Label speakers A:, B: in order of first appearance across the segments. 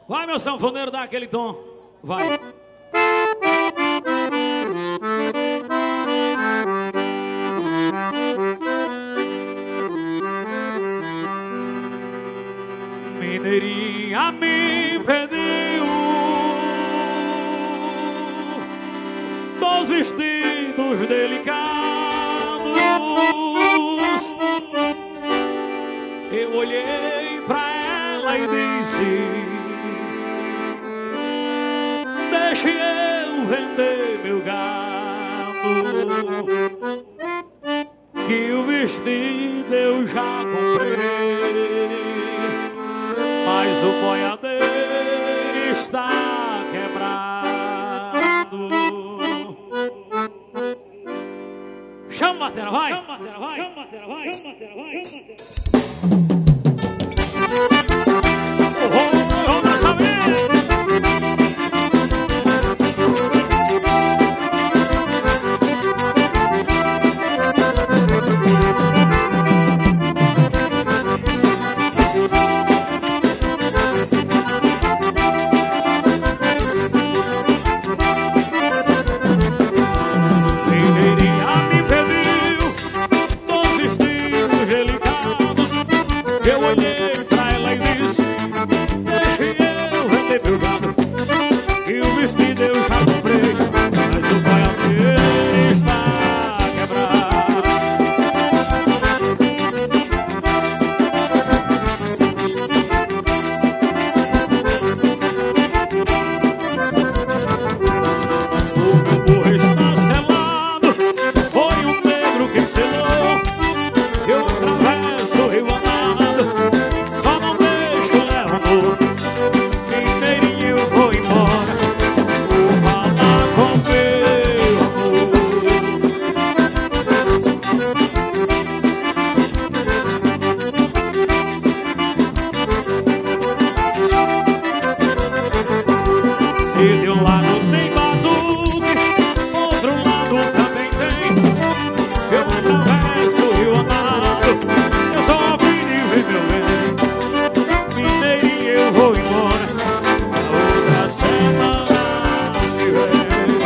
A: Vai, meu sanfoneiro, dá aquele tom. Vai. Mineirinha me pediu 2 vestidos delicados. Eu olhei pra ela e disse: deixe eu vender meu gado, que o vestido eu já comprei, mas o boiadeiro está quebrado. Chama a batera, vai! Chama a batera, vai! Chama a batera, vai! Chama a batera, vai! Chama a batera. Vamos saber! Eu olhei pra ela e disse: deixe eu vender meu gado, e o vestido eu já comprei, mas o boiadeiro está quebrado. O meu burro está selado, foi um negro quem selou. Eu atravesso o rio amado, só não deixo levar amor. Mineirinho, eu vou embora, vou falar com meu amor. Se de um lado tem batuque, outro lado também tem. Eu atravesso o rio amado, eu só vim de ver meu bem. Mineirinho, eu vou embora, outra semana me vem.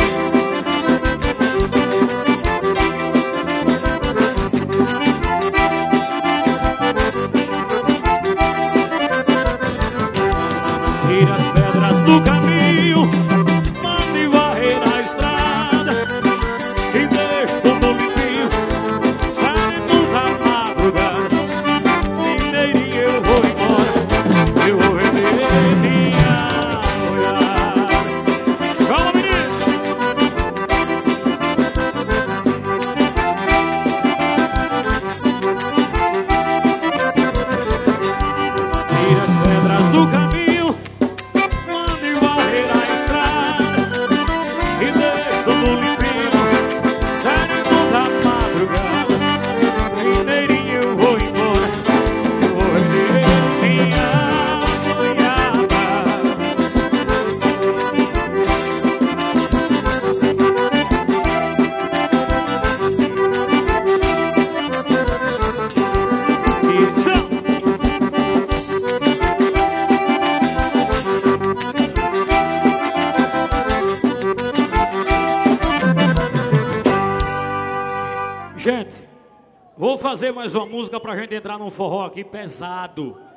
A: Tira as pedras do caminho, mande varrer a estrada e deixa tudo limpinho, saindo da madrugada. Mineirinho, eu vou embora, eu vou vender minha mulher. Fala, menino! Tira as pedras do caminho, mande varrer a estrada e deixa tudo limpinho, saindo da madrugada. Mineirinho, eu vou embora, eu vou vender minha mulherada. Gente, vou fazer mais uma música pra gente entrar num forró aqui pesado.